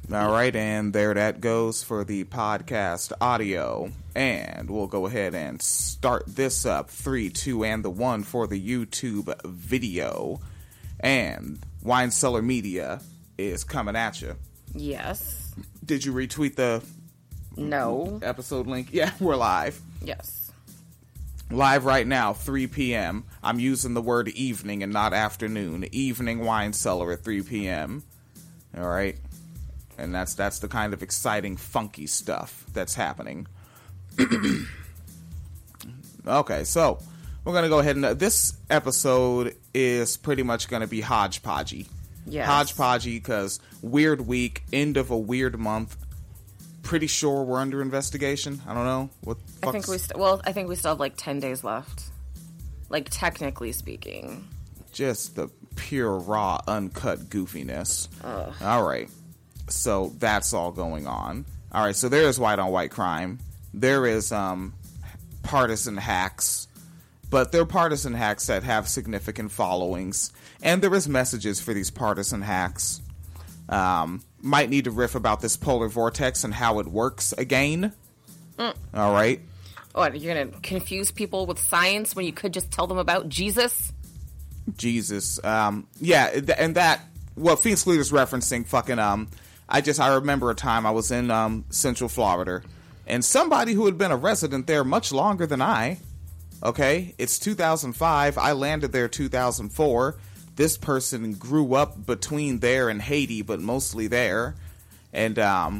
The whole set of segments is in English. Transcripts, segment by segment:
All right, and there that goes for the podcast audio. And we'll go ahead and start this up. 3, 2, and the 1 for the YouTube video. And Wine Cellar Media is coming at you. Yes. Did you retweet the episode link? Yeah, we're live. Yes. Live right now, 3 p.m. I'm using the word evening and not afternoon. Evening Wine Cellar at 3 p.m. All right. And that's the kind of exciting, funky stuff that's happening. Okay, so we're going to go ahead and... this episode is pretty much going to be hodgepodgey. Yes. Hodgepodgey because weird week, end of a weird month. Pretty sure we're under investigation. I don't know. I think we still have like 10 days left. Like, technically speaking. Just the pure, raw, uncut goofiness. Ugh. All right. So that's all going on. All right, so there is white on white crime. There is partisan hacks, but they're partisan hacks that have significant followings, and there is messages for these partisan hacks. Might need to riff about this polar vortex and how it works again. All right. What, you're gonna confuse people with science when you could just tell them about Jesus? Jesus. Yeah, and that what Phoenix Leader's referencing fucking I remember a time I was in Central Florida, and somebody who had been a resident there much longer than I, okay, it's 2005, I landed there 2004, this person grew up between there and Haiti, but mostly there, and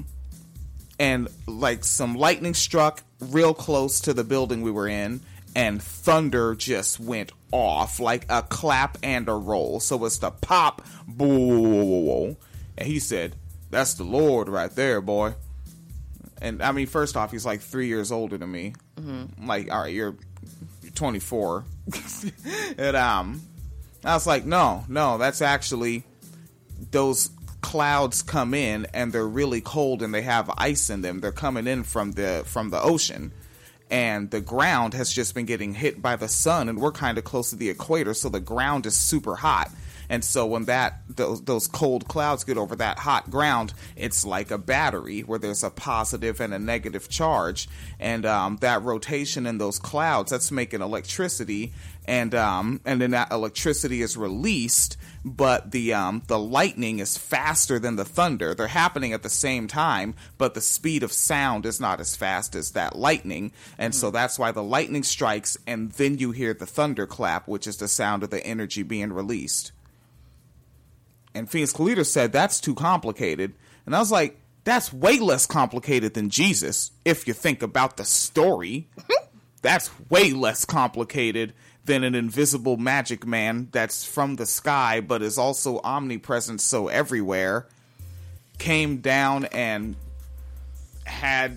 like some lightning struck real close to the building we were in, and thunder just went off, like a clap and a roll, so it's the pop, boo, and he said, "That's the Lord right there, boy." And I mean, first off, he's like 3 years older than me. Mm-hmm. I'm like, all right, you're 24. And I was like, no, that's actually those clouds come in and they're really cold and they have ice in them. They're coming in from the ocean, and the ground has just been getting hit by the sun, and we're kind of close to the equator, so the ground is super hot. And so when those cold clouds get over that hot ground, it's like a battery where there's a positive and a negative charge. And that rotation in those clouds, that's making electricity. And then that electricity is released, but the lightning is faster than the thunder. They're happening at the same time, but the speed of sound is not as fast as that lightning. And so that's why the lightning strikes, and then you hear the thunderclap, which is the sound of the energy being released. And Phoenix Leader said, that's too complicated. And I was like, that's way less complicated than Jesus, if you think about the story. That's way less complicated than an invisible magic man that's from the sky, but is also omnipresent, so everywhere, came down and had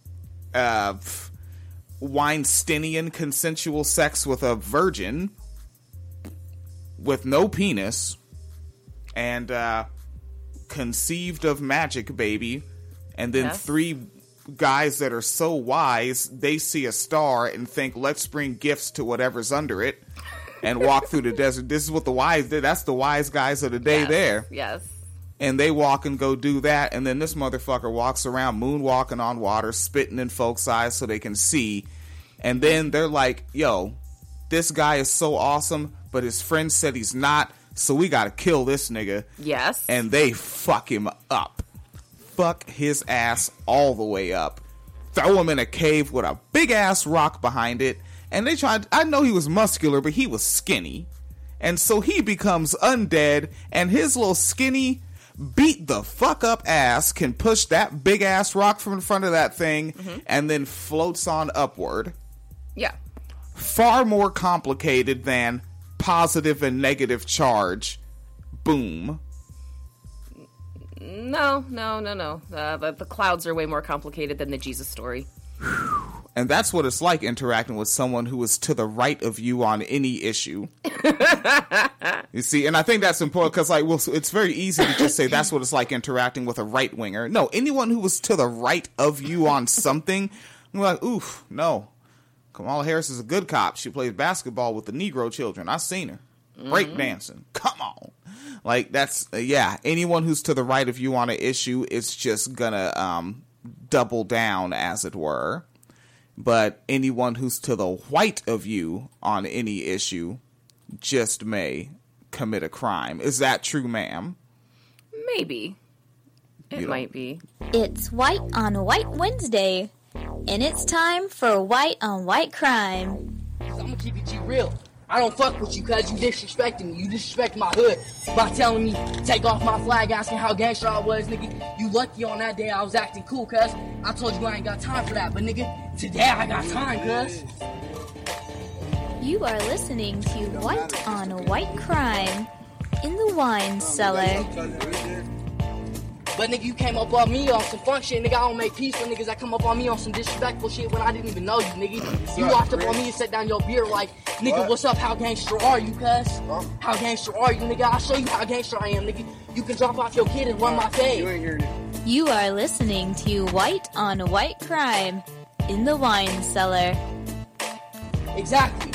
Weinsteinian consensual sex with a virgin with no penis, and conceived of magic baby, and then Yes. 3 guys that are so wise, they see a star and think, let's bring gifts to whatever's under it, and walk through the desert. This is what the wise did. That's the wise guys of the day there. Yes. And they walk and go do that, and then this motherfucker walks around moonwalking on water, spitting in folks' eyes so they can see, and then they're like, yo, this guy is so awesome, but his friend said he's not, so we gotta kill this nigga. Yes. And they fuck him up. Fuck his ass all the way up. Throw him in a cave with a big ass rock behind it. And they tried, I know he was muscular, but he was skinny. And so he becomes undead, and his little skinny, beat the fuck up ass can push that big ass rock from in front of that thing, and then floats on upward. Yeah. Far more complicated than positive and negative charge. Boom. No. The clouds are way more complicated than the Jesus story. And that's what it's like interacting with someone who is to the right of you on any issue. You see, and I think that's important because, like, well, it's very easy to just say that's what it's like interacting with a right winger. No, anyone who was to the right of you on something, I'm like, oof, no. Kamala Harris is a good cop. She plays basketball with the Negro children. I've seen her. Break dancing. Come on. Like, that's, yeah, anyone who's to the right of you on an issue is just gonna double down, as it were. But anyone who's to the white of you on any issue just may commit a crime. Is that true, ma'am? Maybe. It might be. It's White on White Wednesday, and it's time for White on White Crime. I'm gonna keep it G real. I don't fuck with you cause you disrespecting me. You disrespect my hood by telling me take off my flag, asking how gangster I was, nigga. You lucky on that day I was acting cool, cuz. I told you I ain't got time for that, but nigga, today I got time, cuz. You are listening to White on White Crime in the Wine Cellar. But nigga, you came up on me on some funk shit, nigga. I don't make peace with niggas that come up on me on some disrespectful shit when I didn't even know you, nigga. You walked up on me and set down your beer like, nigga, what's up? How gangster are you, cuz? How gangster are you, nigga? I'll show you how gangster I am, nigga. You can drop off your kid and run my fade. You are listening to White on White Crime in the Wine Cellar. Exactly,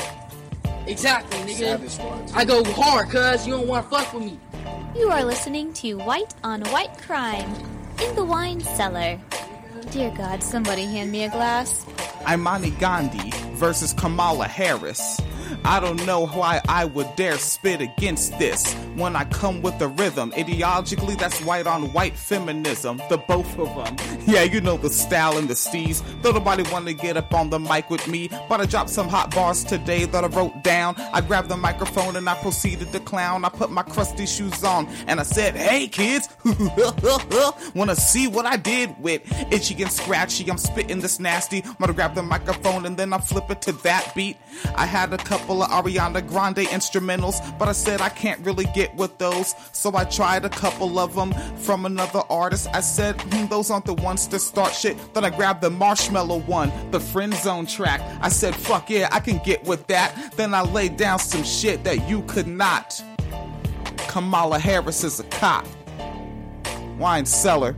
nigga. I go hard, cuz. You don't want to fuck with me. You are listening to White on White Crime in the Wine Cellar. Dear God, somebody hand me a glass. Imani Gandhi versus Kamala Harris. I don't know why I would dare spit against this when I come with the rhythm. Ideologically, that's white on white feminism. The both of them. Yeah, you know the style and the steez. Though nobody wanted to get up on the mic with me, but I dropped some hot bars today that I wrote down. I grabbed the microphone and I proceeded to clown. I put my crusty shoes on and I said, hey kids, wanna see what I did with itchy and scratchy? I'm spitting this nasty. I'm gonna grab the microphone and then I flip it to that beat. I had a couple of Ariana Grande instrumentals, but I said I can't really get with those, so I tried a couple of them from another artist. I said, those aren't the ones to start shit. Then I grabbed the Marshmello one, the Friend Zone track. I said, fuck yeah, I can get with that. Then I laid down some shit that you could not. Kamala Harris is a cop. Wine Cellar.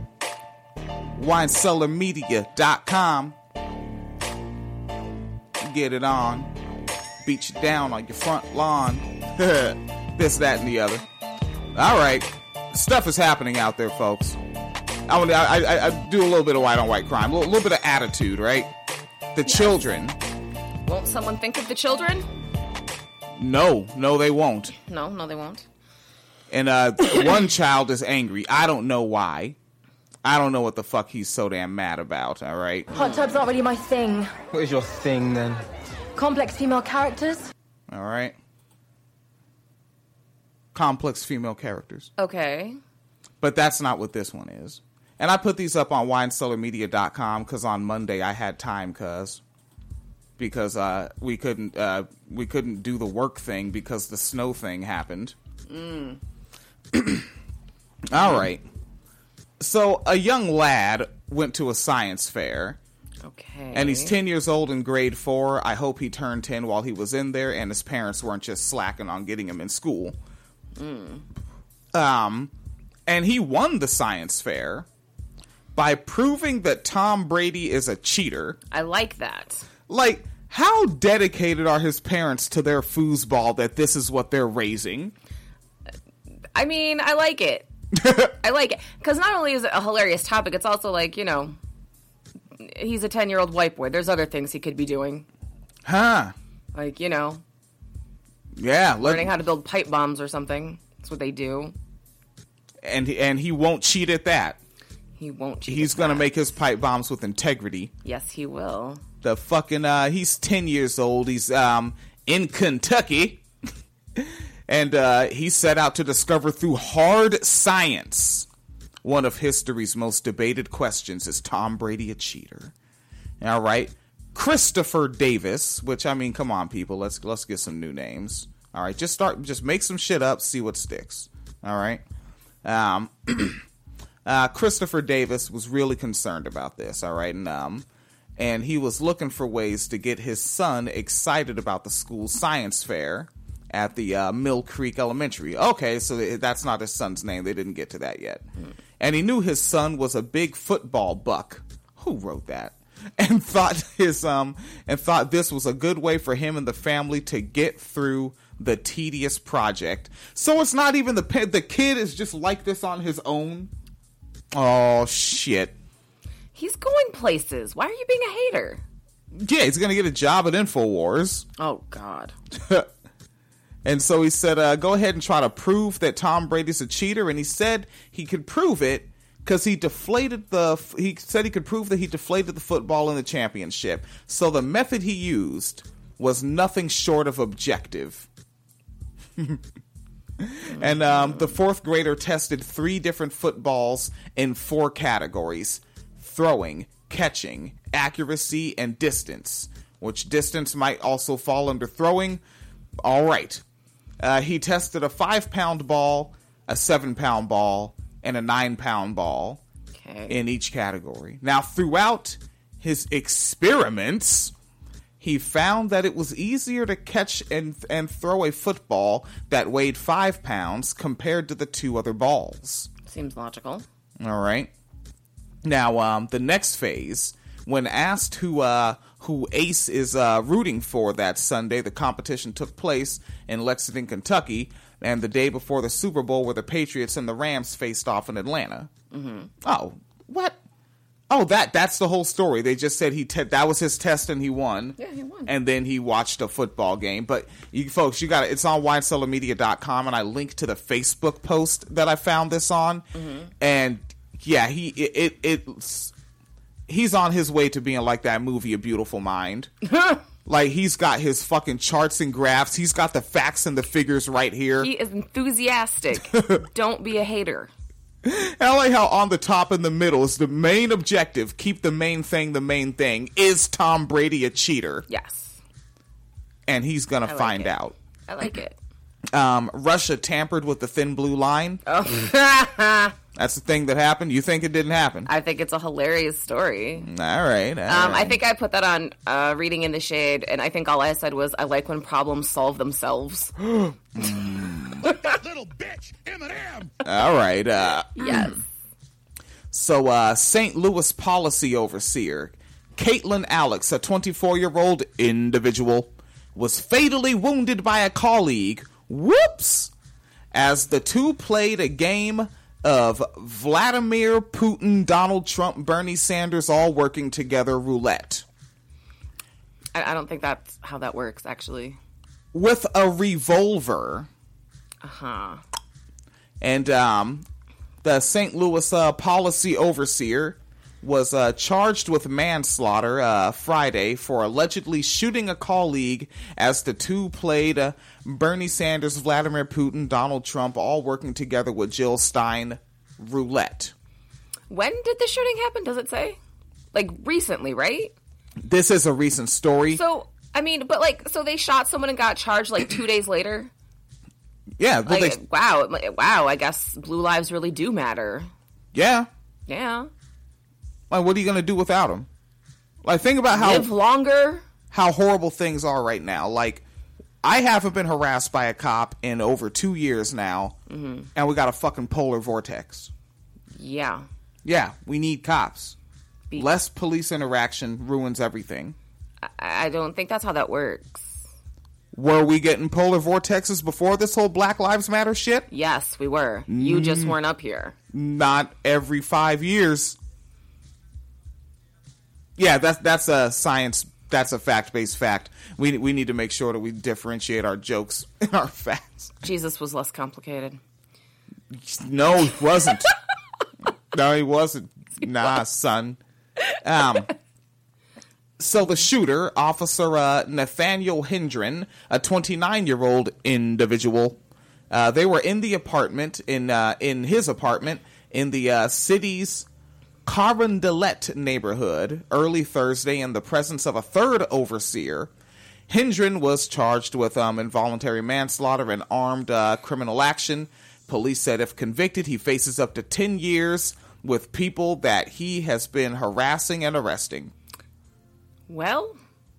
WineCellarMedia.com. Get it on. Beat you down on your front lawn. This, that, and the other. All right. Stuff is happening out there, folks. I do a little bit of white on white crime. A little bit of attitude, right? The children. Won't someone think of the children? No, they won't. No, they won't. And one child is angry. I don't know why. I don't know what the fuck he's so damn mad about, all right? Hot tub's not really my thing. What is your thing, then? Complex female characters. All right. Complex female characters. Okay. But that's not what this one is. And I put these up on WineCellarMedia.com because on Monday I had time, because we couldn't do the work thing because the snow thing happened. All right. So a young lad went to a science fair. Okay. And he's 10 years old in grade 4. I hope he turned 10 while he was in there and his parents weren't just slacking on getting him in school. And he won the science fair by proving that Tom Brady is a cheater. I like that. Like, how dedicated are his parents to their foosball that this is what they're raising? I mean, I like it. I like it. Because not only is it a hilarious topic, it's also like, you know, he's a 10-year-old white boy. There's other things he could be doing. Huh. Like, you know. Yeah. Learning how to build pipe bombs or something. That's what they do. And he won't cheat at that. He won't cheat. He's going to make his pipe bombs with integrity. Yes, he will. The fucking, he's 10 years old. He's in Kentucky. And he set out to discover through hard science one of history's most debated questions: is Tom Brady a cheater? All right. Christopher Davis, which, I mean, come on, people. Let's get some new names. All right. Just make some shit up, see what sticks. All right. Christopher Davis was really concerned about this. All right. And he was looking for ways to get his son excited about the school science fair at the Mill Creek Elementary. Okay, so that's not his son's name. They didn't get to that yet. And he knew his son was a big football buck. Who wrote that? And thought this was a good way for him and the family to get through the tedious project. So it's not even the kid is just like this on his own. Oh, shit. He's going places. Why are you being a hater? Yeah, he's going to get a job at InfoWars. Oh, God. And so he said, go ahead and try to prove that Tom Brady's a cheater. And he said he could prove it because he said he could prove that he deflated the football in the championship. So the method he used was nothing short of objective. And the fourth grader tested 3 different footballs in 4 categories: throwing, catching, accuracy, and distance, which distance might also fall under throwing. All right. He tested a 5-pound ball, a 7-pound ball, and a 9-pound ball in each category. Now, throughout his experiments, he found that it was easier to catch and throw a football that weighed 5 pounds compared to the 2 other balls. Seems logical. All right. Now, the next phase, when asked who Ace is rooting for that Sunday, the competition took place in Lexington, Kentucky, and the day before the Super Bowl where the Patriots and the Rams faced off in Atlanta. Mm-hmm. Oh, what? Oh, that's the whole story. They just said that was his test and he won. Yeah, he won. And then he watched a football game. But you folks, you got it. It's on winecellarmedia.com, and I linked to the Facebook post that I found this on. Mm-hmm. And yeah, he's on his way to being like that movie A Beautiful Mind. Like, he's got his fucking charts and graphs. He's got the facts and the figures right here. He is enthusiastic. Don't be a hater. I like how on the top and the middle is the main objective. Keep the main thing the main thing. Is Tom Brady a cheater? Yes. And he's going to find out. I like it. Russia tampered with the Thin Blue Line. Oh. That's the thing that happened. You think it didn't happen? I think it's a hilarious story. All right. I think I put that on Reading in the Shade, and I think all I said was, I like when problems solve themselves. Little bitch, Eminem. All right. Yes. So, St. Louis policy overseer Caitlin Alex, a 24-year-old individual, was fatally wounded by a colleague. Whoops! As the two played a game of Vladimir Putin, Donald Trump, Bernie Sanders all working together roulette. I don't think that's how that works, actually. With a revolver. Uh-huh. And the St. Louis policy overseer was charged with manslaughter Friday for allegedly shooting a colleague as the two played Bernie Sanders, Vladimir Putin, Donald Trump, all working together with Jill Stein roulette. When did the shooting happen? Does it say? Like, recently, right? This is a recent story. So, I mean, but like, so they shot someone and got charged like 2 days later? Yeah. Well, like, wow, I guess blue lives really do matter. Yeah. Yeah. Like, what are you going to do without them? Like, think about live longer. How horrible things are right now. Like, I haven't been harassed by a cop in over 2 years now, and we got a fucking polar vortex. Yeah. Yeah, we need cops. Less police interaction ruins everything. I don't think that's how that works. Were we getting polar vortexes before this whole Black Lives Matter shit? Yes, we were. You just weren't up here. Not every 5 years. Yeah, that's a science. That's a fact-based fact. We need to make sure that we differentiate our jokes and our facts. Jesus was less complicated. No, he wasn't. No, he wasn't. Nah, son. So the shooter, Officer Nathaniel Hendren, a 29-year-old individual, they were in the apartment in his apartment in the city's Carondelet neighborhood early Thursday in the presence of a third overseer. Hendren was charged with involuntary manslaughter and armed criminal action. Police said if convicted, he faces up to 10 years with people that he has been harassing and arresting. Well,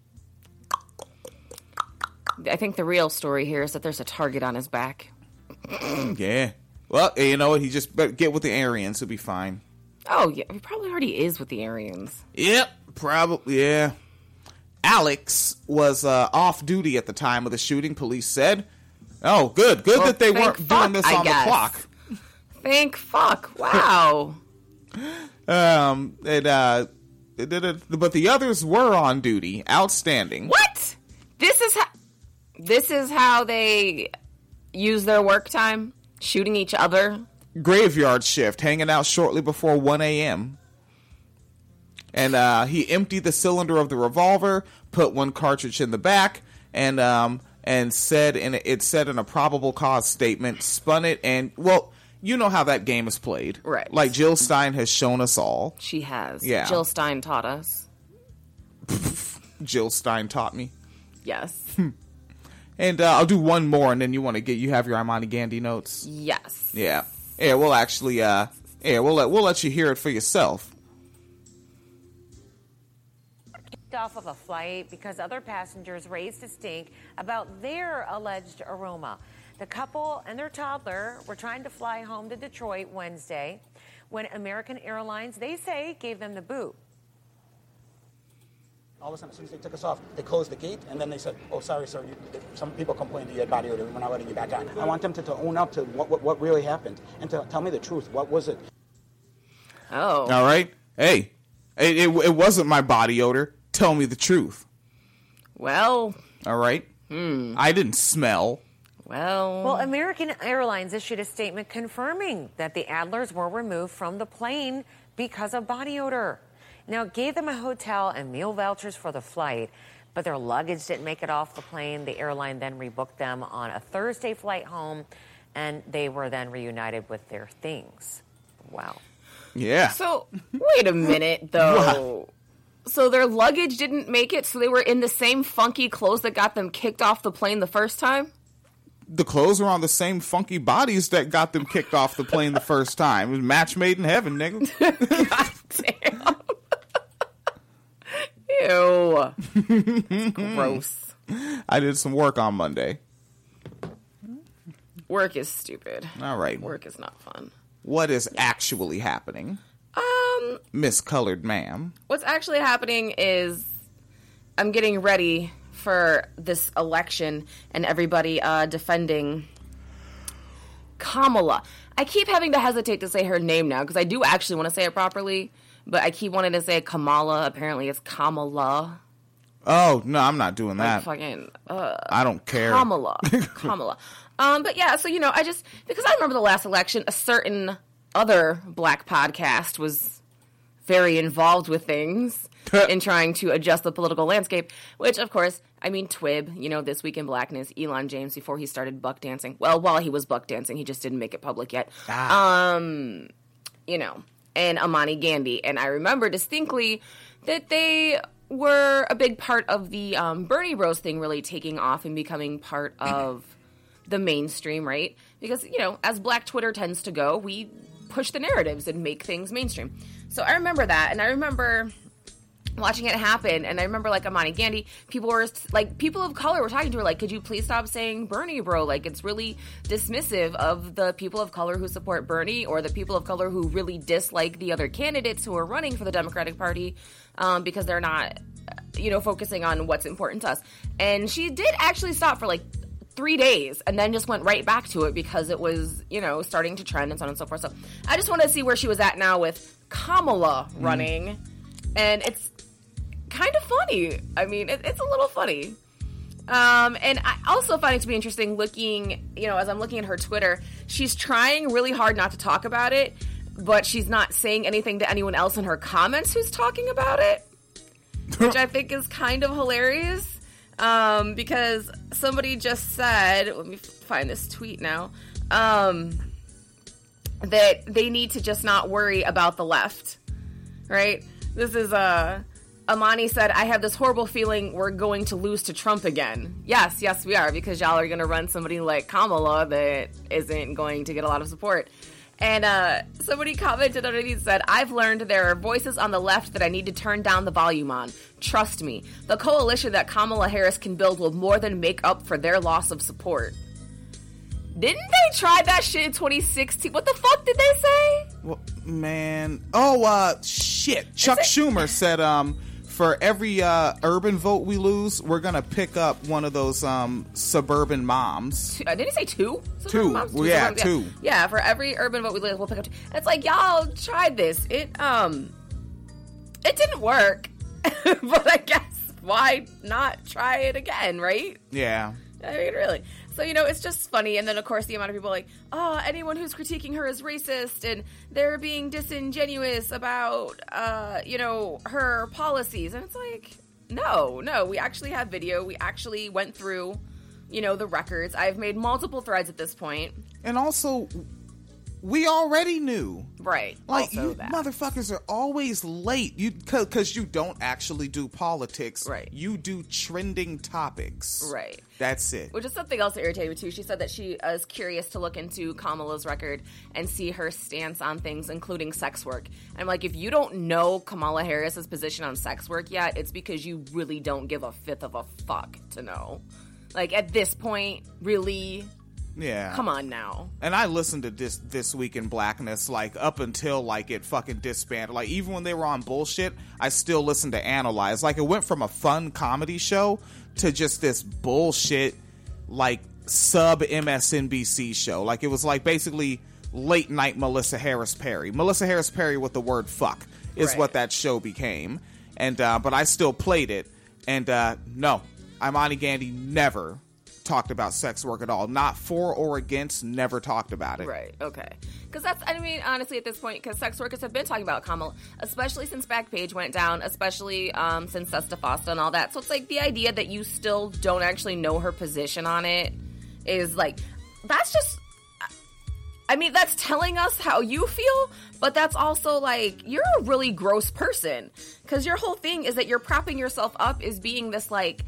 I think the real story here is that there's a target on his back. Yeah. Well, you know what? He just better get with the Aryans. He'll be fine. Oh, yeah. He probably already is with the Aryans. Yep. Probably, yeah. Alex was off duty at the time of the shooting, police said. Oh, good. Good Well, that they thank weren't doing fuck, this I on guess. the clock. Thank fuck. Wow. But the others were on duty. Outstanding. What? This is how they use their work time? Shooting each other? Graveyard shift, hanging out shortly before 1 a.m. And he emptied the cylinder of the revolver, put one cartridge in the back, and said it said in a probable cause statement, spun it, and well, you know how that game is played, right? Like Jill Stein has shown us all. She has. Yeah. Jill Stein taught us. Jill Stein taught me. Yes. And I'll do one more, and then you have your Imani Gandhi notes. Yes. Yeah. Yeah. We'll actually. We'll let you hear it for yourself. Off of a flight because other passengers raised a stink about their alleged aroma. The couple and their toddler were trying to fly home to Detroit Wednesday when American Airlines, they say, gave them the boot. All of a sudden, as soon as they took us off, they closed the gate, and then they said, "Oh, sorry, sir. Some people complained that you had body odor. We're not letting you back on." I want them to own up to what really happened and to tell me the truth. What was it? Oh. All right. Hey, it wasn't my body odor. Tell me the truth. Well. All right. I didn't smell. Well, American Airlines issued a statement confirming that the Adlers were removed from the plane because of body odor. Now, it gave them a hotel and meal vouchers for the flight, but their luggage didn't make it off the plane. The airline then rebooked them on a Thursday flight home, and they were then reunited with their things. Wow. Yeah. So, wait a minute, though. So their luggage didn't make it, so they were in the same funky clothes that got them kicked off the plane the first time? The clothes were on the same funky bodies that got them kicked off the plane the first time. It was match made in heaven, nigga. God damn. Ew. Gross. I did some work on Monday. Work is stupid. All right. Work is not fun. What is actually happening? Miss Colored Ma'am. What's actually happening is I'm getting ready for this election and everybody defending Kamala. I keep having to hesitate to say her name now because I do actually want to say it properly, but I keep wanting to say Kamala. Apparently it's Kamala. Oh, no, I'm not doing that. I don't care. Kamala. But yeah, so, because I remember the last election, a certain other black podcast was very involved with things in trying to adjust the political landscape, which, of course, TWIB, This Week in Blackness, Elon James, before he started buck dancing. Well, while he was buck dancing, he just didn't make it public yet. And Imani Gandhi. And I remember distinctly that they were a big part of the Bernie Bros thing really taking off and becoming part of the mainstream, right? Because, as Black Twitter tends to go, we push the narratives and make things mainstream. So I remember that, and I remember watching it happen, and I remember, Imani Gandhi, people of color were talking to her, could you please stop saying Bernie, bro? It's really dismissive of the people of color who support Bernie, or the people of color who really dislike the other candidates who are running for the Democratic Party, because they're not, focusing on what's important to us. And she did actually stop for, 3 days, and then just went right back to it because it was, starting to trend and so on and so forth. So I just want to see where she was at now with Kamala running, and it's kind of funny. It's a little funny. And I also find it to be interesting looking, as I'm looking at her Twitter, she's trying really hard not to talk about it, but she's not saying anything to anyone else in her comments who's talking about it, which I think is kind of hilarious. Because somebody just said, let me find this tweet now, that they need to just not worry about the left, right? This is, Imani said, I have this horrible feeling we're going to lose to Trump again. Yes, we are, because y'all are going to run somebody like Kamala that isn't going to get a lot of support. And somebody commented underneath, said, I've learned there are voices on the left that I need to turn down the volume on. Trust me, the coalition that Kamala Harris can build will more than make up for their loss of support. Didn't they try that shit in 2016? What the fuck did they say? Well, man. Oh, shit. Chuck Schumer said, For every urban vote we lose, we're gonna pick up one of those suburban moms. Did he say two? Two. Moms? Well, yeah, suburban, two. Yeah, for every urban vote we lose, we'll pick up two. It's like, y'all tried this. It didn't work. But I guess why not try it again, right? Yeah. I mean, really. So, it's just funny. And then, of course, the amount of people like, oh, anyone who's critiquing her is racist and they're being disingenuous about, her policies. And it's like, no, we actually have video. We actually went through, the records. I've made multiple threads at this point. And also, we already knew. Right. Like, also you that. motherfuckers are always late. Because you don't actually do politics. Right. You do trending topics. Right. That's it. Which is something else that irritated me, too. She said that she is curious to look into Kamala's record and see her stance on things, including sex work. And I'm like, if you don't know Kamala Harris's position on sex work yet, it's because you really don't give a fifth of a fuck to know. Like, at this point, really... Yeah. Come on now. And I listened to This Week in Blackness, like, up until, like, it fucking disbanded. Like, even when they were on bullshit, I still listened to Analyze. Like, it went from a fun comedy show to just this bullshit, like, sub-MSNBC show. Like, it was, like, basically late-night Melissa Harris Perry. Melissa Harris Perry with the word fuck is Right. what that show became. And, but I still played it. And, no, Imani Gandy never talked about sex work at all. Not for or against, never talked about it. Right, okay. Because that's, I mean, honestly, at this point, because sex workers have been talking about Kamala, especially since Backpage went down, especially since Sesta Fosta and all that. So it's like the idea that you still don't actually know her position on it is like, that's just, I mean, that's telling us how you feel, but that's also like, you're a really gross person. Because your whole thing is that you're propping yourself up as being this, like,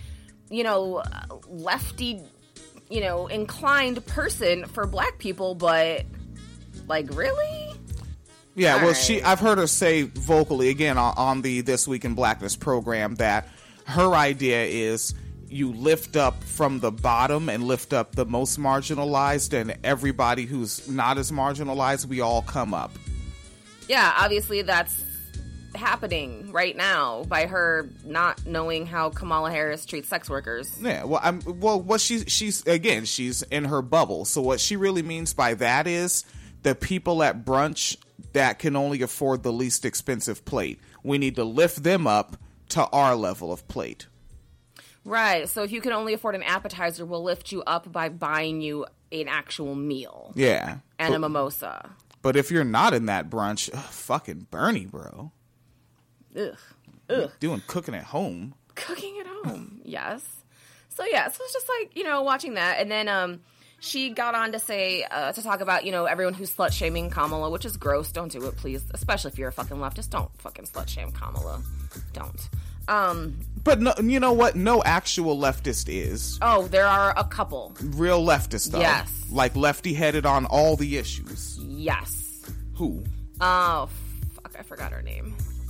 lefty, inclined person for black people, but, like, really? Yeah, All well, right. I've heard her say vocally, again, on the This Week in Blackness program, that her idea is you lift up from the bottom and lift up the most marginalized, and everybody who's not as marginalized, we all come up. Yeah, obviously that's happening right now by her not knowing how Kamala Harris treats sex workers. Yeah, well, what she's in her bubble. So what she really means by that is the people at brunch that can only afford the least expensive plate. We need to lift them up to our level of plate. Right. So if you can only afford an appetizer, we'll lift you up by buying you an actual meal. Yeah. And a mimosa. But if you're not in that brunch, fucking Bernie, bro. Ugh. Doing cooking at home. Cooking at home. Yes. So it's just like, watching that. And then she got on to say, to talk about, everyone who's slut-shaming Kamala, which is gross. Don't do it, please. Especially if you're a fucking leftist. Don't fucking slut-shame Kamala. Don't. But no, you know what? No actual leftist is. Oh, there are a couple. Real leftist, though. Yes. Like lefty-headed on all the issues. Yes. Who? Oh, fuck. I forgot her name.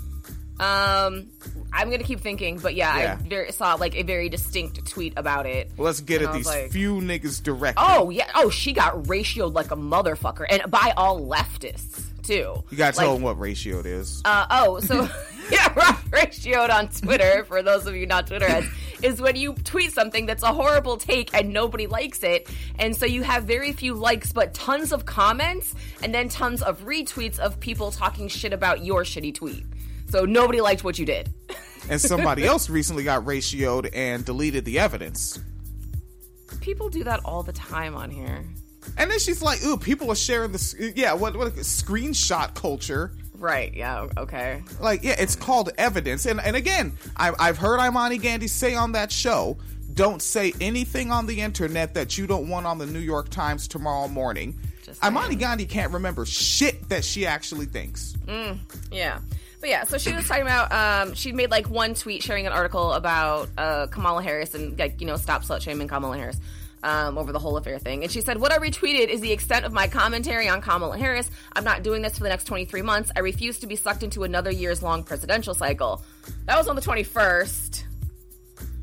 I'm gonna keep thinking, but yeah. I saw like a very distinct tweet about it. Let's get at these few niggas directly. Oh yeah. Oh, she got ratioed like a motherfucker, and by all leftists too. You gotta tell them what ratio it is. So yeah, ratioed on Twitter, for those of you not Twitter heads, is when you tweet something that's a horrible take and nobody likes it, and so you have very few likes but tons of comments and then tons of retweets of people talking shit about your shitty tweet. So nobody liked what you did. And somebody else recently got ratioed and deleted the evidence. People do that all the time on here. And then she's like, ooh, people are sharing this. Yeah, what screenshot culture. Right, yeah, okay. Like, yeah, it's called evidence. And again, I've heard Imani Gandy say on that show, don't say anything on the internet that you don't want on the New York Times tomorrow morning. Imani Gandy can't remember shit that she actually thinks. Yeah. But yeah, so she was talking about, she made like one tweet sharing an article about Kamala Harris and like, stop slut shaming Kamala Harris over the whole affair thing. And she said, what I retweeted is the extent of my commentary on Kamala Harris. I'm not doing this for the next 23 months. I refuse to be sucked into another years long presidential cycle. That was on the 21st.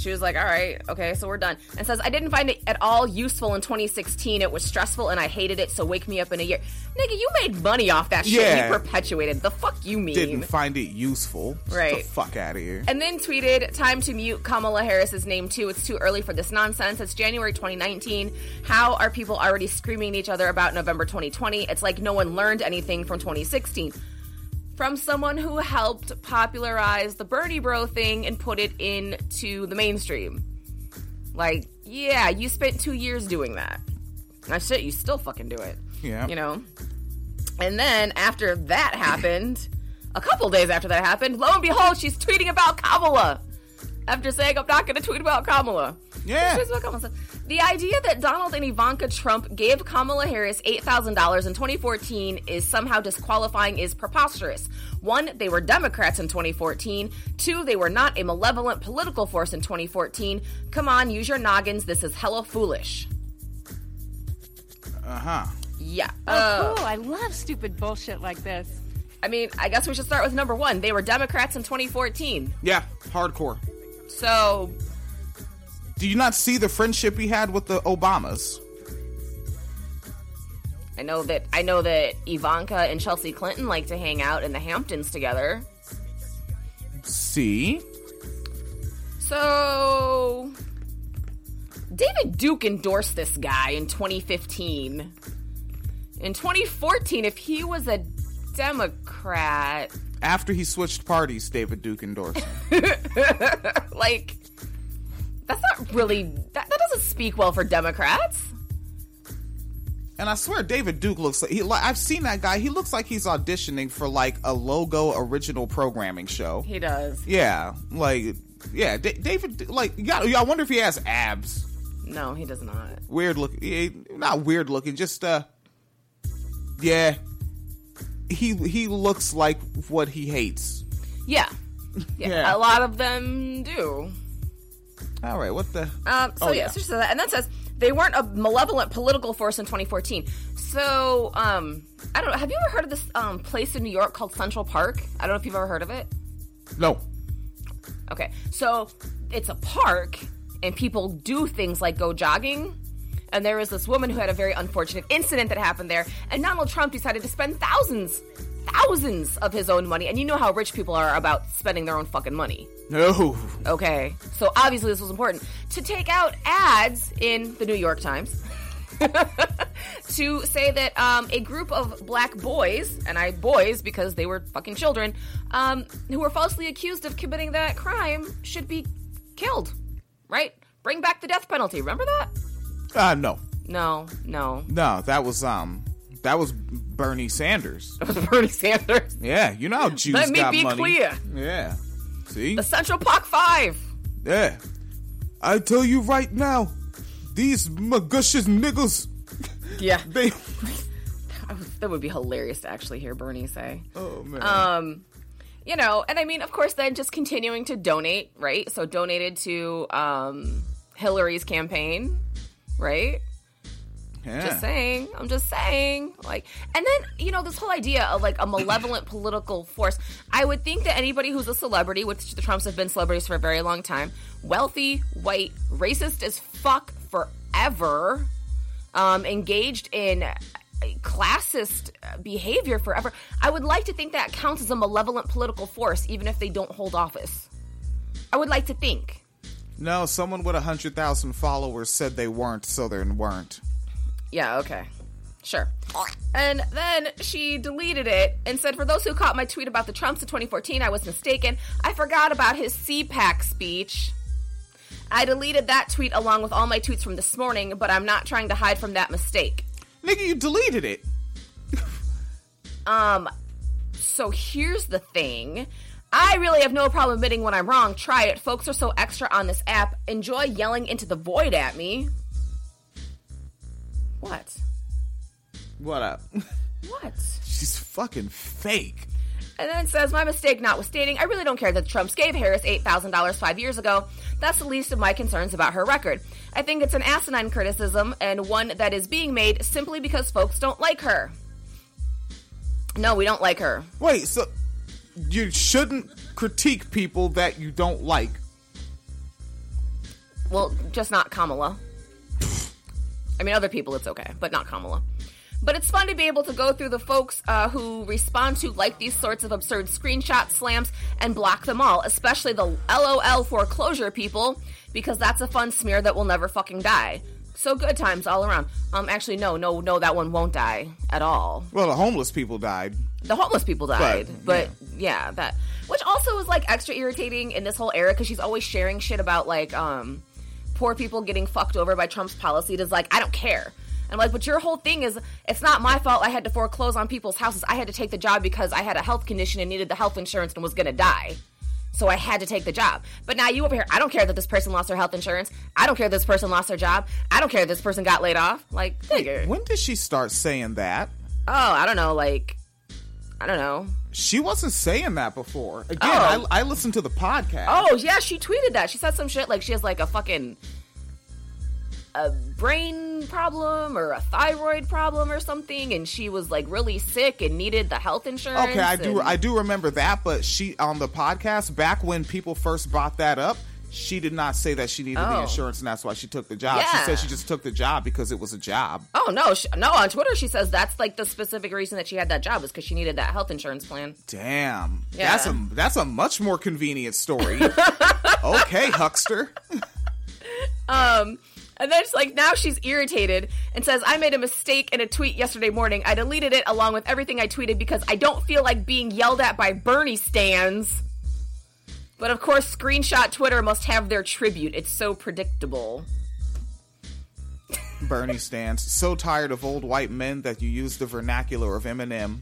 She was like, all right, okay, so we're done. And says, I didn't find it at all useful in 2016. It was stressful and I hated it, so wake me up in a year. Nigga, you made money off that shit. Yeah. You perpetuated. The fuck you mean? Didn't find it useful. Right. Get the fuck out of here. And then tweeted, time to mute Kamala Harris's name too. It's too early for this nonsense. It's January 2019. How are people already screaming at each other about November 2020? It's like no one learned anything from 2016. From someone who helped popularize the Bernie bro thing and put it into the mainstream. Like, yeah, you spent 2 years doing that. Now shit, you still fucking do it. Yeah. You know? And then after that happened, a couple days after that happened, lo and behold, she's tweeting about Kamala. After saying, I'm not going to tweet about Kamala. Yeah. She's about Kamala. The idea that Donald and Ivanka Trump gave Kamala Harris $8,000 in 2014 is somehow disqualifying is preposterous. 1, they were Democrats in 2014. 2, they were not a malevolent political force in 2014. Come on, use your noggins. This is hella foolish. Uh-huh. Yeah. Oh, cool. I love stupid bullshit like this. I mean, I guess we should start with number 1. They were Democrats in 2014. Yeah, hardcore. So... Do you not see the friendship he had with the Obamas? I know that Ivanka and Chelsea Clinton like to hang out in the Hamptons together. See? So... David Duke endorsed this guy in 2015. In 2014, if he was a Democrat... After he switched parties, David Duke endorsed him. Like... That's not really... That doesn't speak well for Democrats. And I swear David Duke looks like... I've seen that guy. He looks like he's auditioning for, like, a Logo original programming show. He does. Yeah. Like, yeah. David... Like, I wonder if he has abs. No, he does not. Weird looking... Not weird looking, just, yeah. He looks like what he hates. Yeah. Yeah. A lot of them do. All right, what the... So she said that. And that says, they weren't a malevolent political force in 2014. So, I don't know. Have you ever heard of this place in New York called Central Park? I don't know if you've ever heard of it. No. Okay. So, it's a park, and people do things like go jogging. And there was this woman who had a very unfortunate incident that happened there. And Donald Trump decided to spend thousands of his own money. And you know how rich people are about spending their own fucking money. No. Okay. So obviously this was important. To take out ads in the New York Times to say that a group of black boys, and boys because they were fucking children, who were falsely accused of committing that crime should be killed. Right? Bring back the death penalty. Remember that? No. No. No, that was Bernie Sanders. That was Bernie Sanders. Yeah, you know how Jews got money. Let me be clear. Yeah. See? The Central Park 5. Yeah. I tell you right now, these magushes niggas. Yeah. They... That would be hilarious to actually hear Bernie say. Oh, man. You know, and I mean, of course, then just continuing to donate, right? So donated to Hillary's campaign, right? Yeah. I'm just saying. Like, and then, you know, this whole idea of like a malevolent political force. I would think that anybody who's a celebrity, which the Trumps have been celebrities for a very long time, wealthy, white, racist as fuck forever, engaged in classist behavior forever. I would like to think that counts as a malevolent political force, even if they don't hold office. I would like to think. No, someone with 100,000 followers said they weren't, so they weren't. Yeah, okay. Sure. And then she deleted it and said, for those who caught my tweet about the Trumps in 2014, I was mistaken. I forgot about his CPAC speech. I deleted that tweet along with all my tweets from this morning, but I'm not trying to hide from that mistake. Nigga, you deleted it. So here's the thing. I really have no problem admitting when I'm wrong. Try it. Folks are so extra on this app. Enjoy yelling into the void at me. What? What up? What? She's fucking fake. And then it says, my mistake notwithstanding, I really don't care that the Trumps gave Harris $8,000 5 years ago. That's the least of my concerns about her record. I think it's an asinine criticism and one that is being made simply because folks don't like her. No, we don't like her. Wait, so you shouldn't critique people that you don't like? Well, just not Kamala. I mean, other people it's okay, but not Kamala. But it's fun to be able to go through the folks who respond to like these sorts of absurd screenshot slams and block them all, especially the LOL foreclosure people, because that's a fun smear that will never fucking die. So good times all around. Actually, no, that one won't die at all. Well, the homeless people died. The homeless people died, but yeah, that, which also is like extra irritating in this whole era because she's always sharing shit about like poor people getting fucked over by Trump's policy. It is like, I don't care. I'm like, but your whole thing is, it's not my fault I had to foreclose on people's houses. I had to take the job because I had a health condition and needed the health insurance and was going to die. So I had to take the job. But now you over here, I don't care that this person lost their health insurance. I don't care this person lost their job. I don't care this person got laid off. Like, nigga. When did she start saying that? Oh, I don't know. Like, I don't know. She wasn't saying that before. Again, I listened to the podcast. Oh, yeah, she tweeted that. She said some shit like she has like a fucking... a brain problem or a thyroid problem or something, and she was like really sick and needed the health insurance. Okay, I do remember that, but she, on the podcast, back when people first brought that up, she did not say that she needed the insurance and that's why she took the job. Yeah. She said she just took the job because it was a job. Oh, no. No, on Twitter she says that's like the specific reason that she had that job is because she needed that health insurance plan. Damn. Yeah. That's a much more convenient story. Okay, huckster. And then it's like, now she's irritated and says, I made a mistake in a tweet yesterday morning. I deleted it along with everything I tweeted because I don't feel like being yelled at by Bernie stans. But of course, screenshot Twitter must have their tribute. It's so predictable. Bernie stans. So tired of old white men that you use the vernacular of Eminem.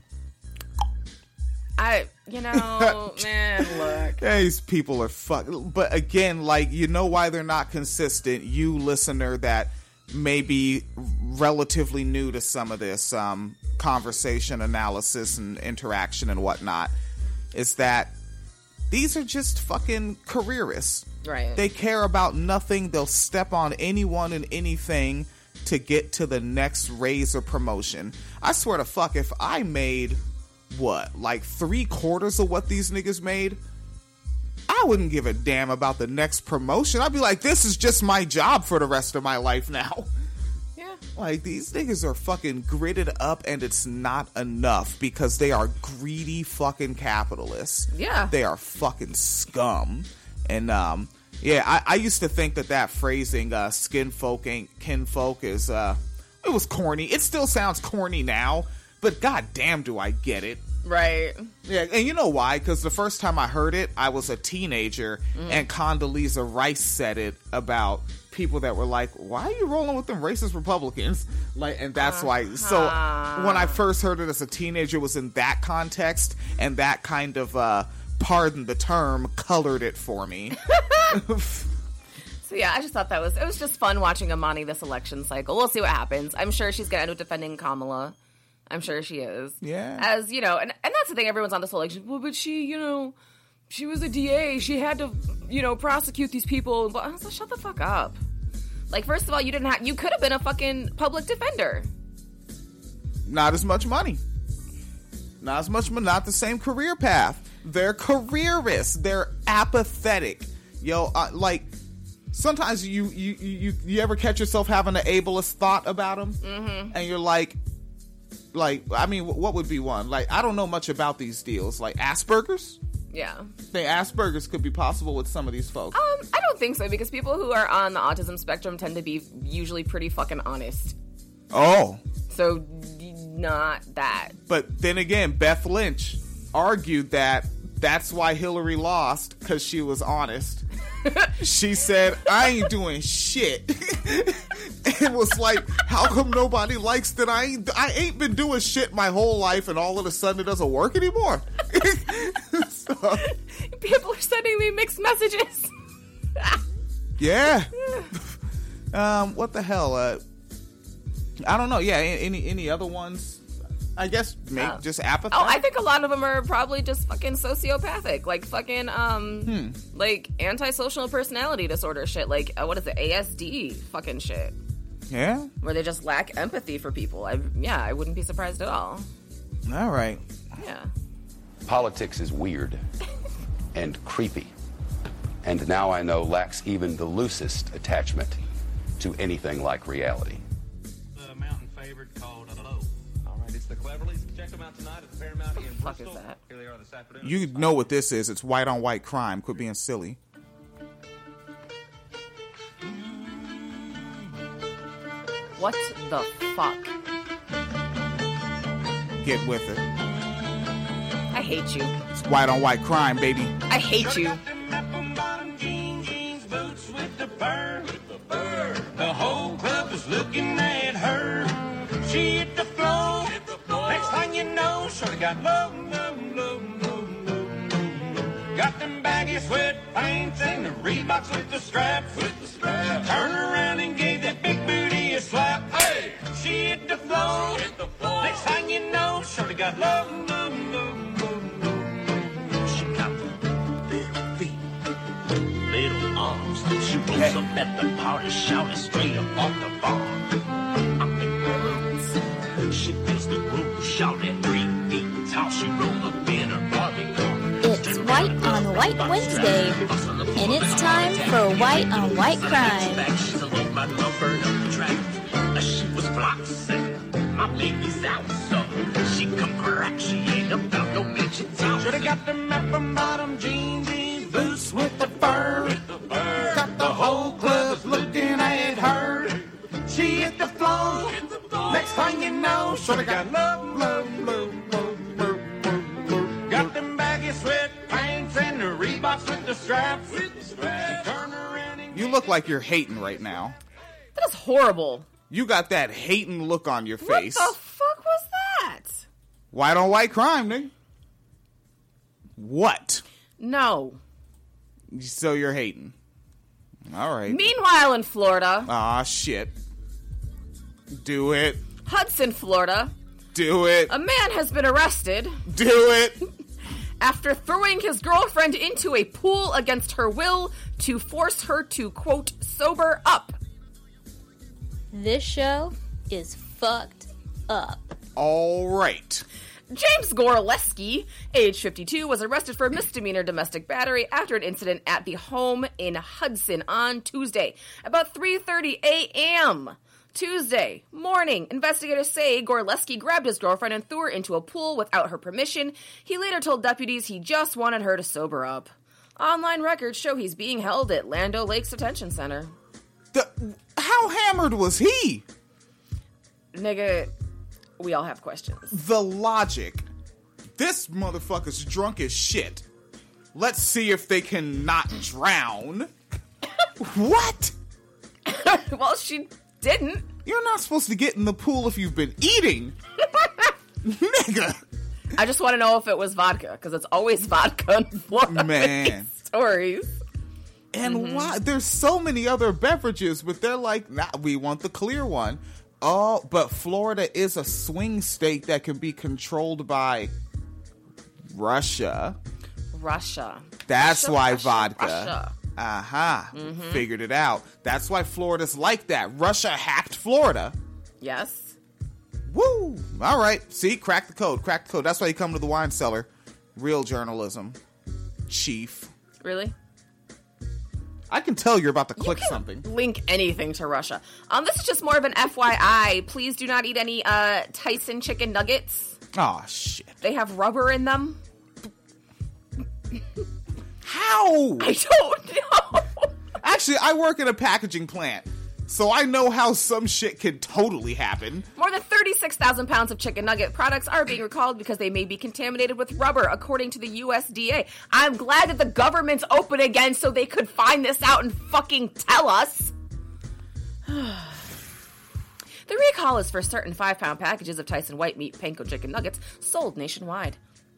Man, look. These people are But again, like, you know why they're not consistent? You listener that may be relatively new to some of this conversation analysis and interaction and whatnot, is that these are just fucking careerists. Right. They care about nothing. They'll step on anyone and anything to get to the next raise or promotion. I swear to fuck, if I made... like 3/4 of what these niggas made, I wouldn't give a damn about the next promotion. I'd be like, this is just my job for the rest of my life now. Yeah. Like, these niggas are fucking gritted up and it's not enough because they are greedy fucking capitalists. Yeah. They are fucking scum. And, I used to think that phrasing, skin folk ain't kinfolk is, it was corny. It still sounds corny now. But goddamn, do I get it. Right. Yeah, and you know why? Because the first time I heard it, I was a teenager, and Condoleezza Rice said it about people that were like, why are you rolling with them racist Republicans? Like, and that's why. So when I first heard it as a teenager, it was in that context, and that kind of, pardon the term, colored it for me. So yeah, I just thought it was just fun watching Imani this election cycle. We'll see what happens. I'm sure she's going to end up defending Kamala. I'm sure she is. Yeah. As, and that's the thing, everyone's on this election. Well, but she, she was a DA. She had to, prosecute these people. But I was like, shut the fuck up. Like, first of all, you could have been a fucking public defender. Not as much money. Not as much money. Not the same career path. They're careerists. They're apathetic. Sometimes you ever catch yourself having an ableist thought about them? Mm-hmm. And you're like, I mean, what would be one? Like, I don't know much about these deals. Like, Asperger's? Yeah. I think Asperger's could be possible with some of these folks. I don't think so, because people who are on the autism spectrum tend to be usually pretty fucking honest. Oh. So, not that. But then again, Beth Lynch argued that that's why Hillary lost, because she was honest. She said, I ain't doing shit. It was like, how come nobody likes that I ain't been doing shit my whole life and all of a sudden it doesn't work anymore? So, people are sending me mixed messages. Yeah. What the hell? I don't know. Yeah, any other ones? I guess maybe just apathetic. Oh, I think a lot of them are probably just fucking sociopathic, like fucking like antisocial personality disorder shit, like what is it, ASD fucking shit. Yeah, where they just lack empathy for people. I wouldn't be surprised at all. All right. Yeah. Politics is weird and creepy. and now I know lacks even the loosest attachment to anything like reality. A mountain favorite called Low. All right, it's the Cleverleys. Check them out tonight at the Paramount in Fuck Bristol. is that? Here they are this afternoon. You know what this is. It's white on white crime. Quit being silly. What the fuck? Get with it. I hate you. It's white on white crime, baby. I hate you. The whole club is looking at her. She hit the floor. Next thing you know, shorty got low. Got them baggy sweatpants and the Reeboks with the straps. Turned around and gave that big booty a slap. Hey! She hit the floor. Next thing you know, shorty got low. She got big feet, little arms. She rose up at the party, shouting straight up off the bar. I'm in words. She fills the room, shouting 3 feet tall. She rolled up in her Barbie car. It's White on White Wednesday, and it's time for White on White Crime. She's alone by lumber up the track. She was floxing. My baby's out, so she come crack. She ain't about no mention town. Should've got the map from bottom jeans, boots with the fur. Got the whole club looking at her. She hit the floor. Next thing you know, should've got love. Got them baggy sweatpants and the Reeboks with the straps. Turn around and You look like you're hating right now. That is horrible. You got that hating look on your What face. the fuck was that? White on white crime, nigga. What? No. So you're hating. All right. Meanwhile, in Florida, Aw, shit. Do it. Hudson, Florida, Do it. a man has been arrested Do it. after throwing his girlfriend into a pool against her will to force her to, quote, sober up. This show is fucked up. All right. James Gorleski, age 52, was arrested for misdemeanor domestic battery after an incident at the home in Hudson on Tuesday, about 3:30 a.m. Tuesday morning. Investigators say Gorleski grabbed his girlfriend and threw her into a pool without her permission. He later told deputies he just wanted her to sober up. Online records show he's being held at Lando Lakes Detention Center. How hammered was he? Nigga, we all have questions. The logic. This motherfucker's drunk as shit. Let's see if they can not drown. What? Well, she didn't. You're not supposed to get in the pool if you've been eating. Nigga. I just want to know if it was vodka, because it's always vodka in Florida. Man. Stories. And why? There's so many other beverages, but they're like, nah, we want the clear one. Oh, but Florida is a swing state that can be controlled by Russia. That's Russia, why Russia, vodka. Russia. Aha. Figured it out. That's why Florida's like that. Russia hacked Florida. Yes. Woo! All right. See, crack the code. Crack the code. That's why you come to the wine cellar. Real journalism. Chief. Really? I can tell you're about to click something. Link anything to Russia. This is just more of an FYI. Please do not eat any Tyson chicken nuggets. Oh, shit. They have rubber in them. How? I don't know. Actually, I work in a packaging plant, so I know how some shit can totally happen. More than 36,000 pounds of chicken nugget products are being recalled because they may be contaminated with rubber, according to the USDA. I'm glad that the government's open again so they could find this out and fucking tell us. The recall is for certain 5-pound packages of Tyson white meat panko chicken nuggets sold nationwide.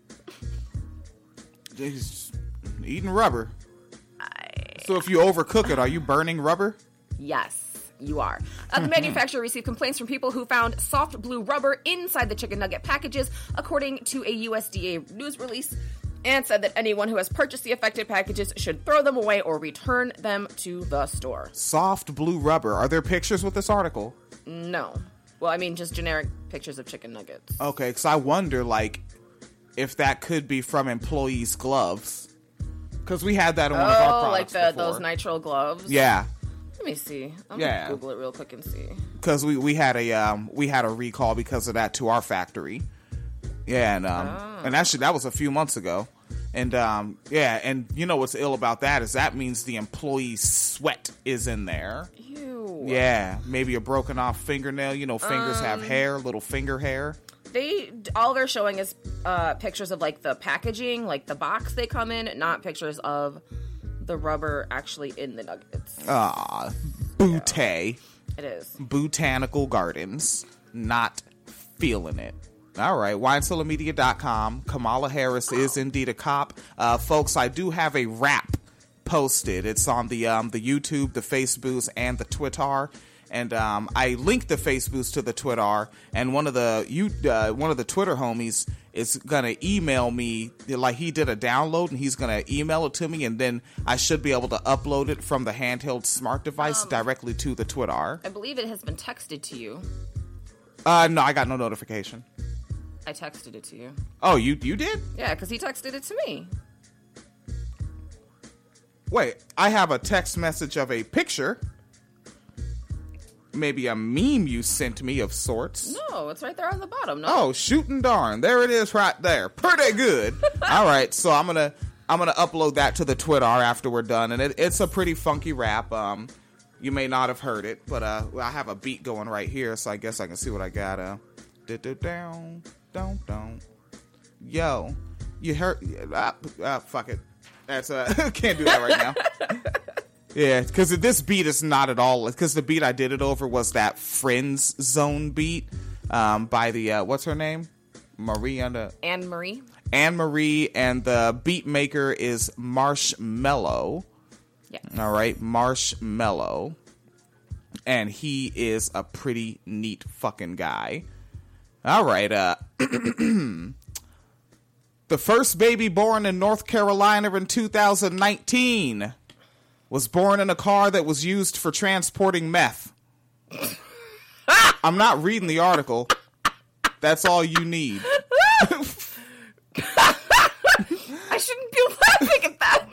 Just eating rubber. So if you overcook it, are you burning rubber? Yes, you are. The manufacturer received complaints from people who found soft blue rubber inside the chicken nugget packages, according to a USDA news release, and said that anyone who has purchased the affected packages should throw them away or return them to the store. Soft blue rubber. Are there pictures with this article? No. Well, I mean, just generic pictures of chicken nuggets. Okay, because I wonder, like, if that could be from employees' gloves. Because we had that on one of our products like before. those nitrile gloves. Yeah. Let me see. I'm gonna Google it real quick and see. Because we had a recall because of that to our factory. Yeah, and that was a few months ago. And and you know what's ill about that is that means the employee's sweat is in there. Ew. Yeah, maybe a broken off fingernail. You know, fingers have hair, little finger hair. All they're showing is pictures of like the packaging, like the box they come in, not pictures of the rubber actually in the nuggets. Boutte. It is. Botanical Gardens. Not feeling it. All right, WineCellarMedia.com. Kamala Harris is indeed a cop. Folks, I do have a rap posted. It's on the YouTube, the Facebooks, and the Twitter. And I linked the Facebooks to the Twitter, and one of the Twitter homies is gonna email me, like he did a download, and he's gonna email it to me, and then I should be able to upload it from the handheld smart device directly to the Twitter. I believe it has been texted to you. No, I got no notification. I texted it to you. Oh, you did? Yeah, because he texted it to me. Wait, I have a text message of a picture. Maybe a meme you sent me of sorts. No, it's right there on the bottom. No. Oh, shooting darn. There it is right there. Pretty good. All right, so I'm gonna upload that to the Twitter after we're done. And it's a pretty funky rap. You may not have heard it, but I have a beat going right here, so I guess I can see what I got. Don't. Yo, you heard? Fuck it. That's can't do that right now. Yeah, because this beat is not at all. Because the beat I did it over was that Friends Zone beat by the what's her name? Anne Marie. Anne Marie, and the beat maker is Marshmello. Yeah. All right, Marshmello, and he is a pretty neat fucking guy. All right, the first baby born in North Carolina in 2019 was born in a car that was used for transporting meth. I'm not reading the article. That's all you need. I shouldn't be laughing at that.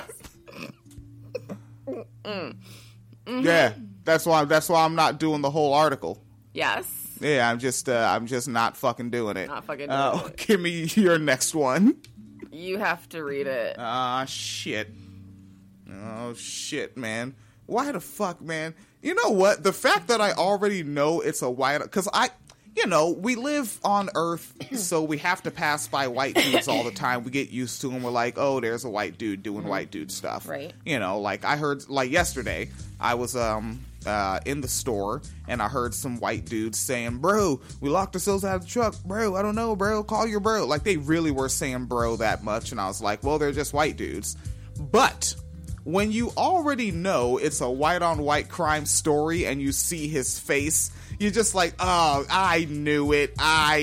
Yeah, that's why I'm not doing the whole article. Yes. Yeah, I'm just not fucking doing it. Not fucking doing it. Give me your next one. You have to read it. Shit. Oh, shit, man. Why the fuck, man? You know what? The fact that I already know it's a white... Because we live on Earth, so we have to pass by white dudes all the time. We get used to them. We're like, oh, there's a white dude doing white dude stuff. Right. Like I heard... Like yesterday, I was in the store, and I heard some white dudes saying, bro, we locked ourselves out of the truck. Bro, I don't know, bro. Call your bro. Like, they really were saying bro that much, and I was like, well, they're just white dudes. But... when you already know it's a white-on-white crime story and you see his face, you're just like, oh, I knew it. Yeah,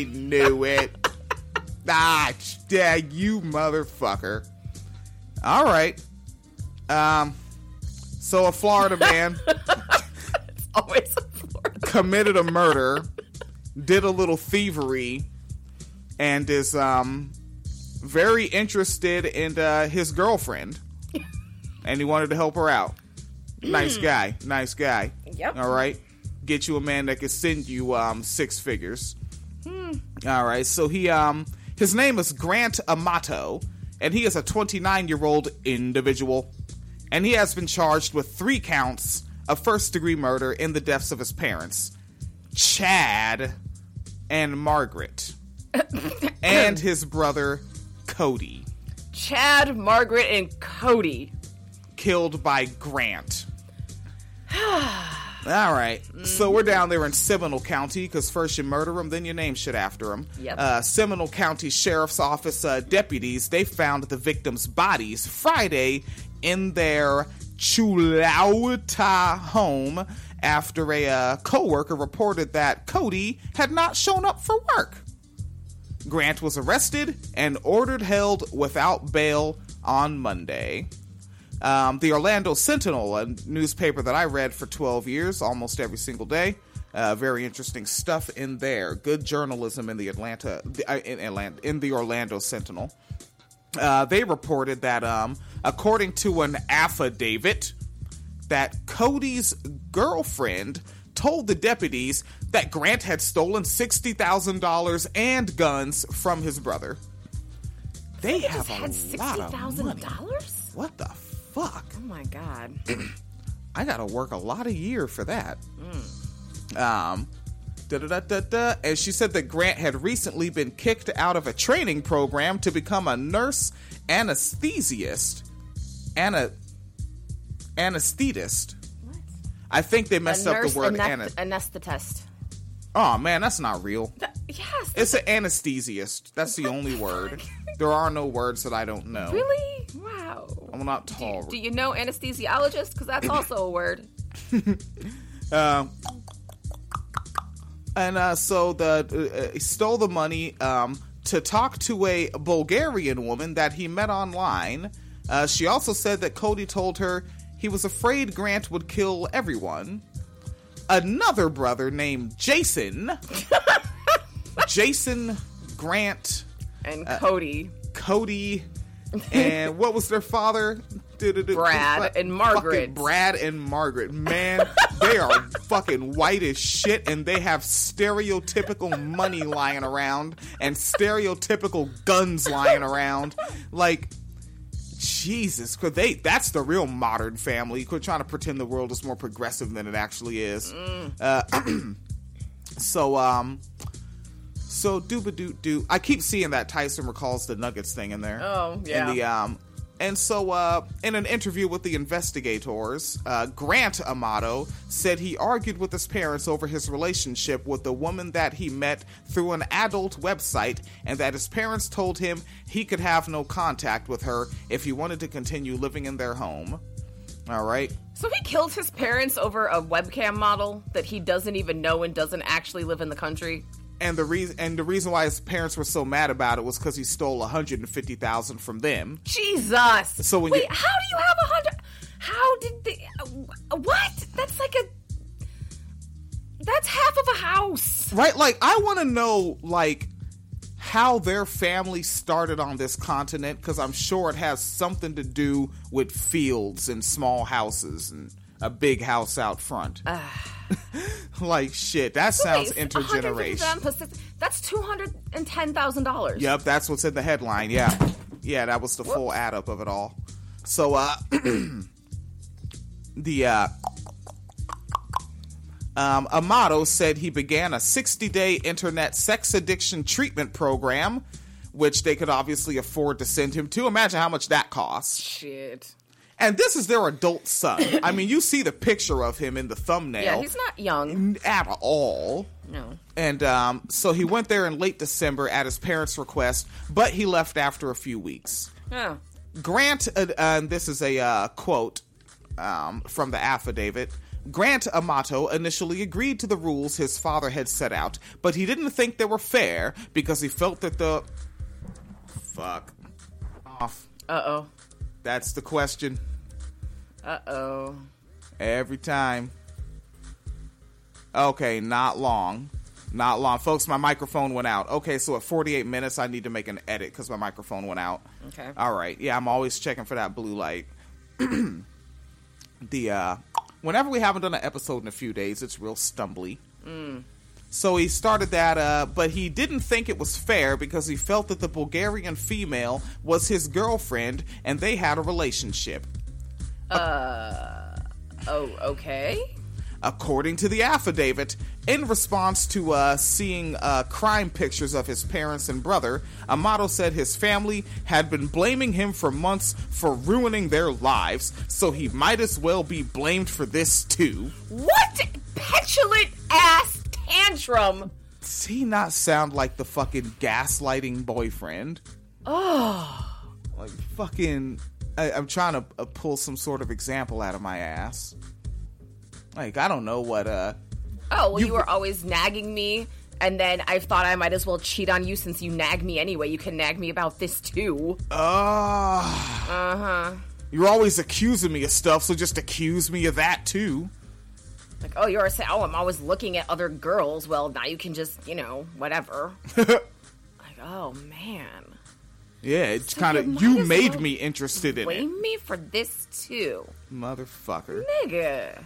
you motherfucker. All right. So a Florida man It's always a Florida. committed a murder, did a little thievery, and is very interested in his girlfriend. And he wanted to help her out. Nice guy. Yep. All right. Get you a man that can send you 6 figures. All right. So his name is Grant Amato, and he is a 29-year-old individual. And he has been charged with 3 counts of first-degree murder in the deaths of his parents, Chad and Margaret, and his brother, Cody. Chad, Margaret, and Cody. Killed by Grant. All right. So we're down there in Seminole County, because first you murder him, then you name shit after him. Yep. Seminole County Sheriff's Office deputies, they found the victims' bodies Friday in their Chulauta home after a co-worker reported that Cody had not shown up for work. Grant was arrested and ordered held without bail on Monday. The Orlando Sentinel, a newspaper that I read for 12 years, almost every single day. Very interesting stuff in there. Good journalism in the Orlando Sentinel. they reported that, according to an affidavit, that Cody's girlfriend told the deputies that Grant had stolen $60,000 and guns from his brother. They have a lot of money. $60,000? What the fuck? Oh my god. I gotta work a lot of year for that. And she said that Grant had recently been kicked out of a training program to become a nurse anesthetist. Anesthetist. What? I think they messed up the word anesthetist. Oh man, that's not real. Yes. It's an anesthesiast. That's the only word. There are no words that I don't know. Really? Wow. I'm not tall. Do you know anesthesiologist? Because that's also a word. So he stole the money to talk to a Bulgarian woman that he met online. She also said that Cody told her he was afraid Grant would kill everyone. Another brother named Jason, Grant, and Cody, and what was their father? Brad and Margaret. Brad and Margaret. Man, they are fucking white as shit, and they have stereotypical money lying around and stereotypical guns lying around. Like, Jesus, that's the real modern family. Quit trying to pretend the world is more progressive than it actually is. So dooba-doo-doo. I keep seeing that Tyson recalls the Nuggets thing in there. Oh, yeah. In an interview with the investigators, Grant Amato said he argued with his parents over his relationship with the woman that he met through an adult website, and that his parents told him he could have no contact with her if he wanted to continue living in their home. All right. So he killed his parents over a webcam model that he doesn't even know and doesn't actually live in the country. And the reason why his parents were so mad about it was because he stole $150,000 from them. Jesus! So how do you have 100? How did they? What? That's half of a house, right? Like, I want to know, like, how their family started on this continent, because I'm sure it has something to do with fields and small houses and a big house out front. Like, shit, that sounds intergenerational. That's $210,000. Yep, that's what's in the headline. Yeah, that was the full add up of it all. So, Amato said he began a 60-day internet sex addiction treatment program, which they could obviously afford to send him to. Imagine how much that costs. Shit. And this is their adult son. I mean, you see the picture of him in the thumbnail. Yeah, he's not young. At all. No. And so he went there in late December at his parents' request, but he left after a few weeks. Yeah. Grant, and this is a quote from the affidavit, Grant Amato initially agreed to the rules his father had set out, but he didn't think they were fair because he felt that the... Fuck. Off. Uh-oh. That's the question. Uh-oh. Every time. Okay, not long. Not long. Folks, my microphone went out. Okay, so at 48 minutes, I need to make an edit because my microphone went out. Okay. All right. Yeah, I'm always checking for that blue light. Whenever we haven't done an episode in a few days, it's real stumbly. So he started that, but he didn't think it was fair because he felt that the Bulgarian female was his girlfriend and they had a relationship. Okay. According to the affidavit, in response to seeing crime pictures of his parents and brother, Amato said his family had been blaming him for months for ruining their lives, so he might as well be blamed for this too. What petulant ass tantrum! Does he not sound like the fucking gaslighting boyfriend? Oh. Like fucking... I'm trying to pull some sort of example out of my ass. Like, I don't know what, Oh, well, you were always nagging me, and then I thought I might as well cheat on you since you nag me anyway. You can nag me about this, too. Uh-huh. You're always accusing me of stuff, so just accuse me of that, too. Like, oh, you're saying, I'm always looking at other girls. Well, now you can just, whatever. Like, oh, man. Yeah, it's So kind you of, might you as made well me interested in it. Blame me for this too. Motherfucker. Nigga.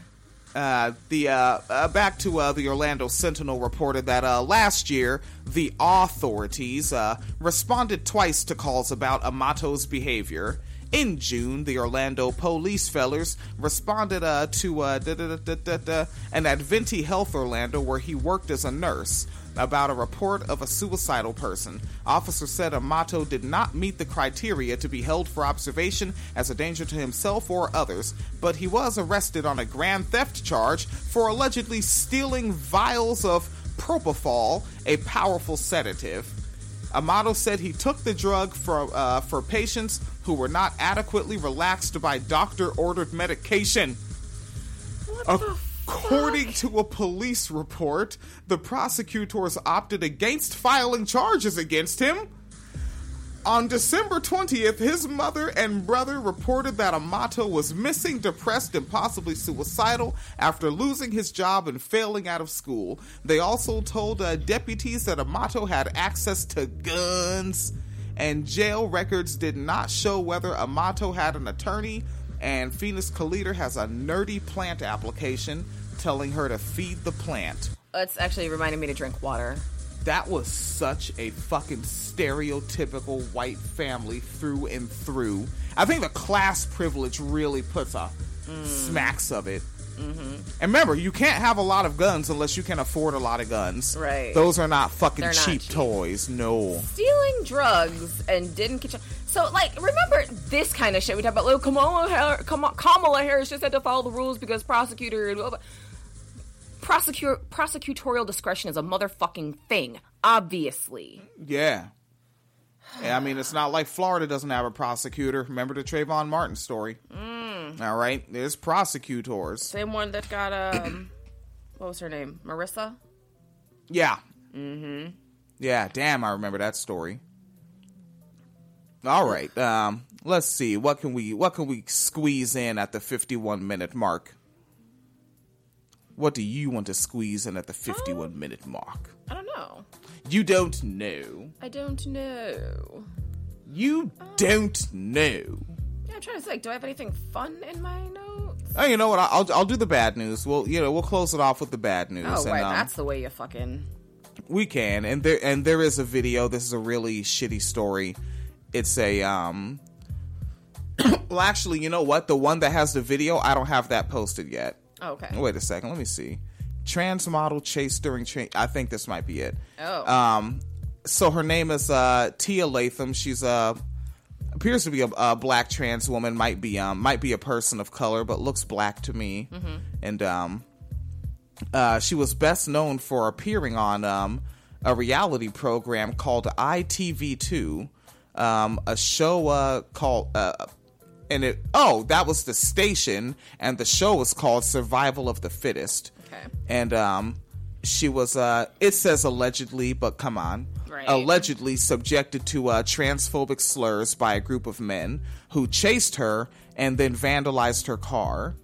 Back to the Orlando Sentinel reported that last year the authorities responded twice to calls about Amato's behavior. In June, the Orlando police fellers responded to an Adventi Health Orlando where he worked as a nurse about a report of a suicidal person. Officer said Amato did not meet the criteria to be held for observation as a danger to himself or others, but he was arrested on a grand theft charge for allegedly stealing vials of propofol, a powerful sedative. Amato said he took the drug for patients who were not adequately relaxed by doctor-ordered medication. According to a police report, the prosecutors opted against filing charges against him. On December 20th, his mother and brother reported that Amato was missing, depressed, and possibly suicidal after losing his job and failing out of school. They also told deputies that Amato had access to guns, and jail records did not show whether Amato had an attorney. And Phoenix Calida has a nerdy plant application telling her to feed the plant. It's actually reminding me to drink water. That was such a fucking stereotypical white family through and through. I think the class privilege really puts a smacks of it. Mm-hmm. And remember, you can't have a lot of guns unless you can afford a lot of guns. Right. Those are not fucking They're not cheap cheap toys. No. Stealing drugs and didn't get you. So, like, remember this kind of shit we talk about? Like, Kamala Harris just had to follow the rules because prosecutorial discretion is a motherfucking thing, obviously. Yeah. I mean, it's not like Florida doesn't have a prosecutor. Remember the Trayvon Martin story? All right, there's prosecutors. Same one that got what was her name? Marissa? Yeah. Mm-hmm. Yeah, damn, I remember that story. All right, let's see. What can we squeeze in at the 51-minute mark? What do you want to squeeze in at the 51-minute mark? I don't know. You don't know. I don't know. You don't know. Yeah, I'm trying to think. Do I have anything fun in my notes? Oh, you know what? I'll do the bad news. We'll close it off with the bad news. Oh, right. That's the way you fucking. We can, and there is a video. This is a really shitty story. It's a Well, actually, you know what? The one that has the video, I don't have that posted yet. Oh, okay. Wait a second. Let me see. Trans model chased during train. I think this might be it. Oh. So her name is Tia Latham. She's appears to be a black trans woman. Might be a person of color, but looks black to me. Mm-hmm. And she was best known for appearing on a reality program called ITV2, a show called that was the station, and the show was called Survival of the Fittest. Okay. And she was it says allegedly, but come on. Right. Allegedly subjected to transphobic slurs by a group of men who chased her and then vandalized her car.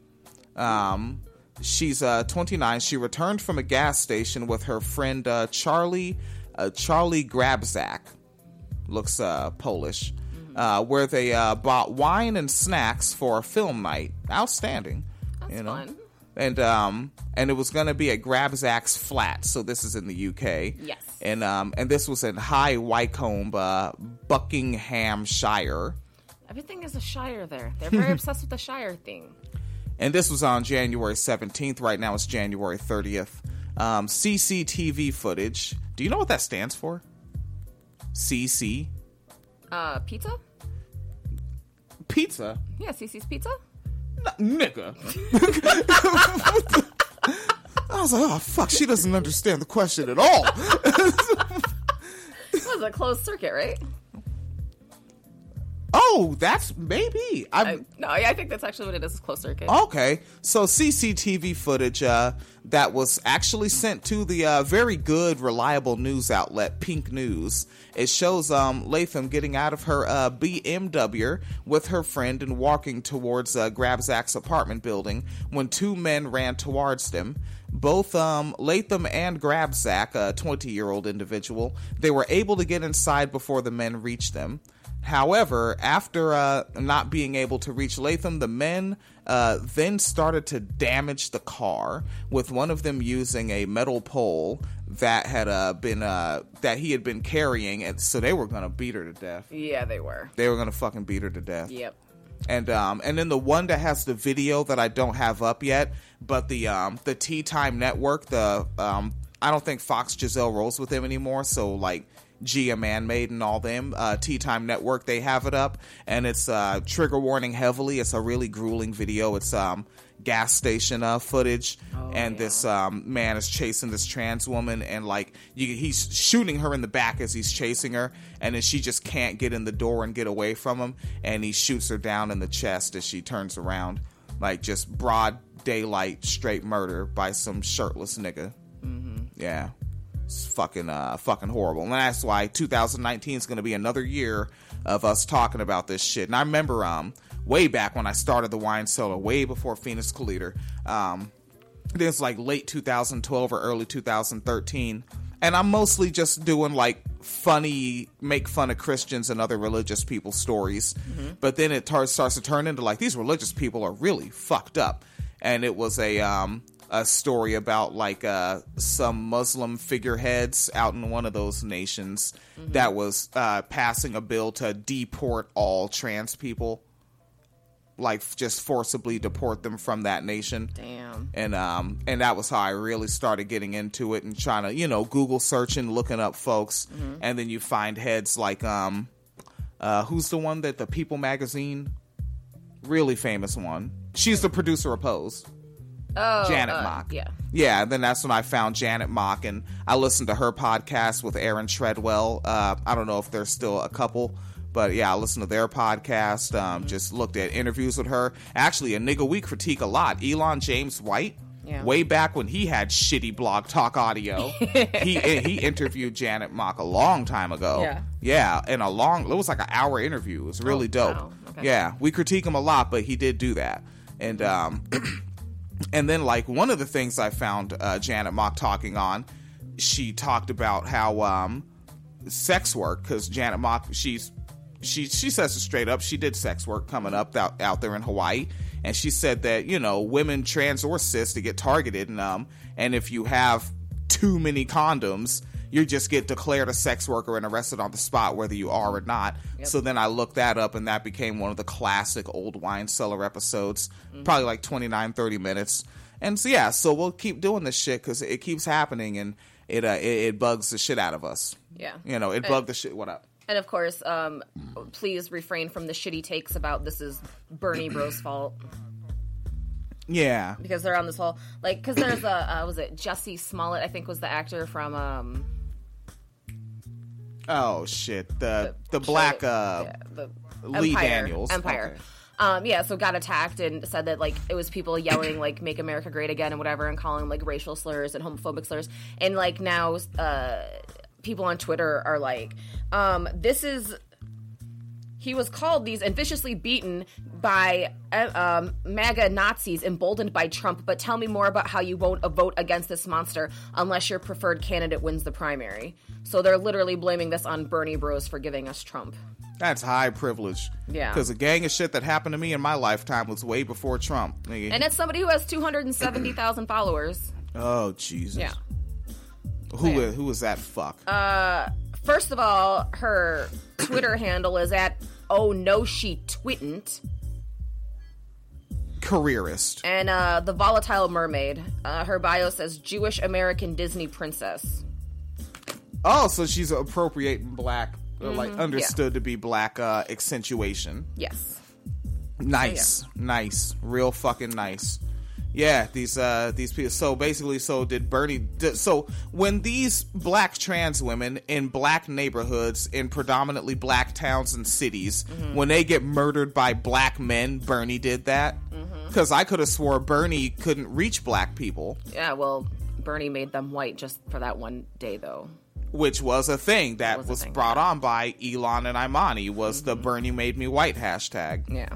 She's 29. She returned from a gas station with her friend Charlie Grabczak. Looks Polish. Where they bought wine and snacks for a film night. Outstanding. That's fun. And it was going to be at Grabczak's flat. So this is in the UK. Yes. And this was in High Wycombe, Buckinghamshire. Everything is a shire there. They're very obsessed with the shire thing. And this was on January 17th. Right now it's January 30th. CCTV footage. Do you know what that stands for? CC? Pizza? Pizza? Yeah, CC's Pizza? Nigga. I was like, oh, fuck, she doesn't understand the question at all. It was a closed circuit, right? Oh, that's maybe. I think that's actually what it is, closed circuit. Okay. So CCTV footage that was actually sent to the very good, reliable news outlet, Pink News. It shows Latham getting out of her BMW with her friend and walking towards Grabczak's apartment building when two men ran towards them. both Latham and Grabsack, a 20-year-old individual, they were able to get inside before the men reached them. However, after not being able to reach Latham, the men then started to damage the car, with one of them using a metal pole that had that he had been carrying, and so they were gonna beat her to death. Yeah, they were. They were gonna fucking beat her to death. Yep. And then the one that has the video that I don't have up yet, but the Tea Time Network, I don't think Fox Giselle rolls with them anymore, so like Gia Manmade and all them, Tea Time Network, they have it up, and it's trigger warning heavily. It's a really grueling video. It's gas station footage, and this man is chasing this trans woman, and like he's shooting her in the back as he's chasing her, and then she just can't get in the door and get away from him, and he shoots her down in the chest as she turns around, like just broad daylight straight murder by some shirtless nigga. Yeah. It's fucking horrible. And that's why 2019 is going to be another year of us talking about this shit. And I remember way back when I started the Wine Cellar, way before Phoenix Collider, this was like late 2012 or early 2013, and I'm mostly just doing like funny make fun of Christians and other religious people stories. But then it starts to turn into like, these religious people are really fucked up. And it was a story about like some Muslim figureheads out in one of those nations that was passing a bill to deport all trans people, like just forcibly deport them from that nation. Damn. And that was how I really started getting into it and trying to, Google searching, looking up folks, and then you find heads like who's the one that the People magazine, really famous one. She's the producer of Pose. Oh, Janet Mock. Yeah. And then that's when I found Janet Mock, and I listened to her podcast with Aaron Treadwell. I don't know if there's still a couple, but yeah, I listened to their podcast. Just looked at interviews with her. Actually, a nigga we critique a lot, Elon James White. Yeah. Way back when he had shitty Blog Talk Audio, he interviewed Janet Mock a long time ago. Yeah, and it was like an hour interview. It was really dope. Wow. Okay. Yeah, we critique him a lot, but he did do that. And and then, like, one of the things I found Janet Mock talking on, she talked about how sex work, because Janet Mock, she says it straight up, she did sex work coming up out there in Hawaii, and she said that, women, trans or cis, to get targeted, and if you have too many condoms, you just get declared a sex worker and arrested on the spot, whether you are or not. Yep. So then I looked that up, and that became one of the classic old Wine Cellar episodes, probably like 29, 30 minutes. And so, yeah, so we'll keep doing this shit because it keeps happening, and it bugs the shit out of us. Yeah. It bugged the shit. What up? And of course, please refrain from the shitty takes about this is Bernie Bro's fault. Yeah. Because they're on this whole, like, because there's was it Jussie Smollett, I think was the actor from, oh shit, the black the Lee Empire, Daniels Empire. Okay. So got attacked and said that like it was people yelling like "Make America Great Again" and whatever, and calling like racial slurs and homophobic slurs, and like now people on Twitter are like, he was called these and viciously beaten by MAGA Nazis emboldened by Trump, but tell me more about how you won't vote against this monster unless your preferred candidate wins the primary. So they're literally blaming this on Bernie Bros for giving us Trump. That's high privilege. Yeah. Because a gang of shit that happened to me in my lifetime was way before Trump. And it's somebody who has 270,000 followers. Oh, Jesus. Yeah. Who is that fuck? First of all, her Twitter handle is at "Oh no, she twitn't." Careerist. And the Volatile Mermaid. Her bio says Jewish American Disney princess. Oh, so she's appropriating black, like understood to be black accentuation. Yes. Nice, nice, real fucking nice. Yeah, these people. So basically, did Bernie? So when these black trans women in black neighborhoods in predominantly black towns and cities, when they get murdered by black men, Bernie did that. Because I could have swore Bernie couldn't reach black people. Yeah, well, Bernie made them white just for that one day, though. Which was a thing that was brought on by Elon and Imani, was the Bernie made me white hashtag. Yeah.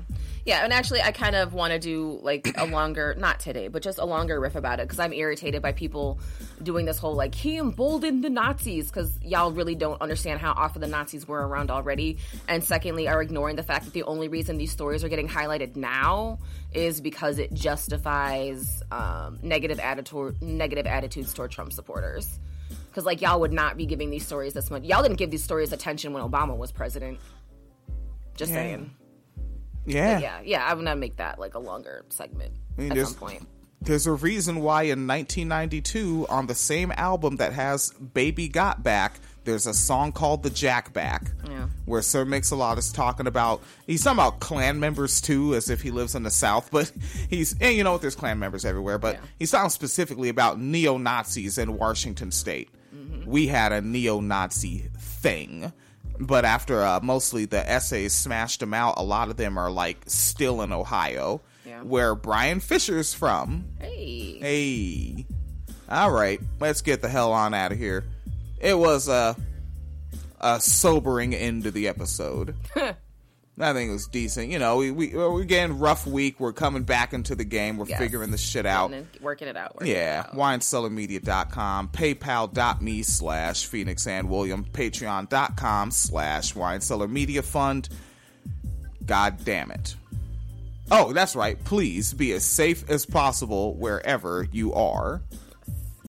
Yeah, and actually, I kind of want to do, like, a longer, not today, but just a longer riff about it, because I'm irritated by people doing this whole, like, he emboldened the Nazis, because y'all really don't understand how often the Nazis were around already, and secondly, are ignoring the fact that the only reason these stories are getting highlighted now is because it justifies negative attitudes toward Trump supporters. Because, like, y'all would not be giving these stories this much. Y'all didn't give these stories attention when Obama was president. Just saying. Yeah. Yeah, I'm gonna make that like a longer segment at some point. There's a reason why in 1992, on the same album that has Baby Got Back, there's a song called The Jack Back, where Sir Mix-a-Lot is talking about, he's talking about Klan members too, as if he lives in the South, but and you know what, there's Klan members everywhere, but he's talking specifically about neo-Nazis in Washington State. Mm-hmm. We had a neo-Nazi thing. But after mostly the essays smashed them out, a lot of them are like still in Ohio, where Brian Fisher's from. Hey. All right, let's get the hell on out of here. It was a sobering end to the episode. I think it was decent. You know, we're getting rough week. We're coming back into the game. We're figuring the shit out. Working it out. WineCellarMedia.com, PayPal.me/Phoenix and William, Patreon.com/WineCellarMediaFund. God damn it. Oh, that's right. Please be as safe as possible wherever you are.